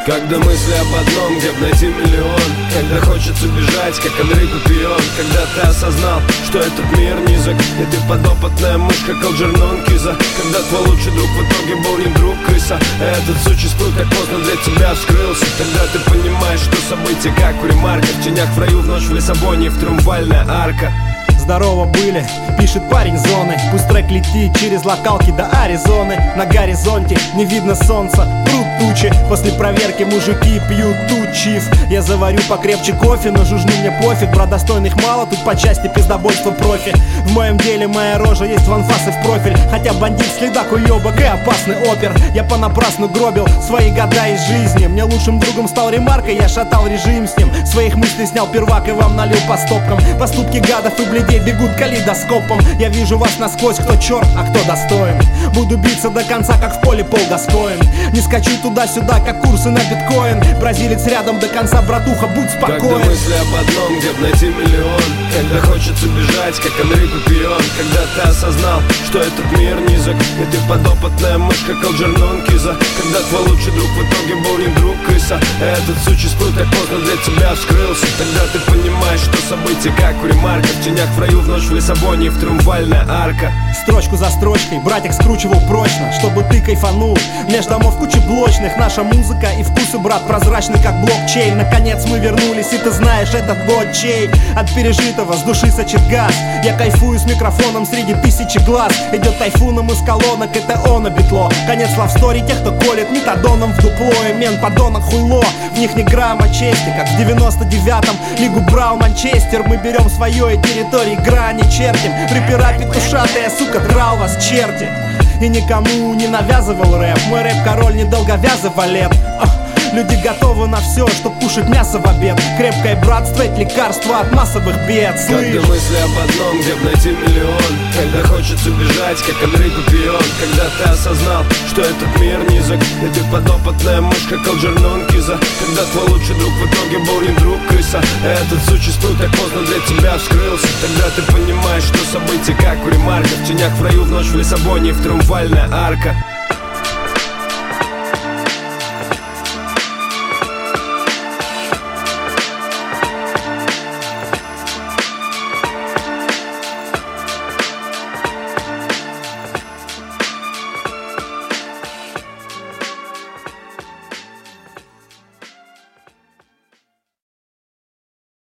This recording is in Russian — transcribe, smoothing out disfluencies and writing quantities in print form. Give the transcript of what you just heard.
Когда мысли об одном, где б найти миллион. Когда хочется бежать, как Андрей Папион. Когда ты осознал, что этот мир низок, и ты подопытная мышь, как Алджернон Киза. Когда твой лучший друг в итоге был не друг крыса, а этот сучий спрут так поздно для тебя вскрылся. Тогда ты понимаешь, что события как у Ремарка. В тенях в раю, в ночь в Лиссабоне, в триумфальная арка. Здорово были, пишет парень зоны. Пусть трек летит через локалки до Аризоны. На горизонте не видно солнца, прут тучи. После проверки мужики пьют тут чиф. Я заварю покрепче кофе, но жужжни мне пофиг. Про достойных мало, тут по части пиздобольства профи. В моем деле моя рожа есть в анфас и в профиль. Хотя бандит, следак, уёбок и опасный опер. Я понапрасну гробил свои года из жизни. Мне лучшим другом стал Ремарка, я шатал режим с ним. Своих мыслей снял первак и вам налил по стопкам. Поступки гадов и бледей бегут калейдоскопом. Я вижу вас насквозь, кто черт, а кто достоин. Буду биться до конца, как в поле пол достоин. Не скачу туда-сюда, как курсы на биткоин. Бразилец рядом до конца, братуха, будь спокоен. Когда мысли об одном, где б найти миллион. Когда хочется бежать, как Андрей Папион. Когда ты осознал, что этот мир низок, и ты подопытная мышь, как Алджернон Киза. Когда твой лучший друг в итоге был не друг крыса, а этот сучий спрут так поздно для тебя вскрылся. Тогда ты понимаешь, что события как у Ремарка. В тенях в раю, в ночь в Лиссабоне, в триумфальная арка. Строчку за строчкой братик скручивал прочно, чтобы ты кайфанул. Меж домов куча блочных, наша музыка и вкусы, брат, прозрачный как блокчейн. Наконец мы вернулись, и ты знаешь этот год чей. От пережитого с души сочит газ. Я кайфую с микрофоном среди тысячи глаз. Идет тайфуном из колонок, это оно битло. Конец лавстори тех, кто колет метадоном в дупло. И мен подонок хуйло, в них ни грамма чести. Как в 99-м Лигу брал Манчестер. Мы берем свое и территории грани чертим. Рэпера петушатая, сука, драл вас черти. И никому не навязывал рэп. Мой рэп король недолговязый валет. Люди готовы на все, чтоб кушать мясо в обед. Крепкое братство — это лекарство от массовых бед. Когда мысли об одном, где б найти миллион. Когда хочется бежать, как Андрей Папион. Когда ты осознал, что этот мир низок, и ты подопытная мышь, как Алджернон Киза. Когда твой лучший друг в итоге был не друг крыса, а этот сучий спрут так поздно для тебя вскрылся. Тогда ты понимаешь, что события как у Ремарка. В тенях в раю, в ночь в Лиссабоне, в триумфальная арка.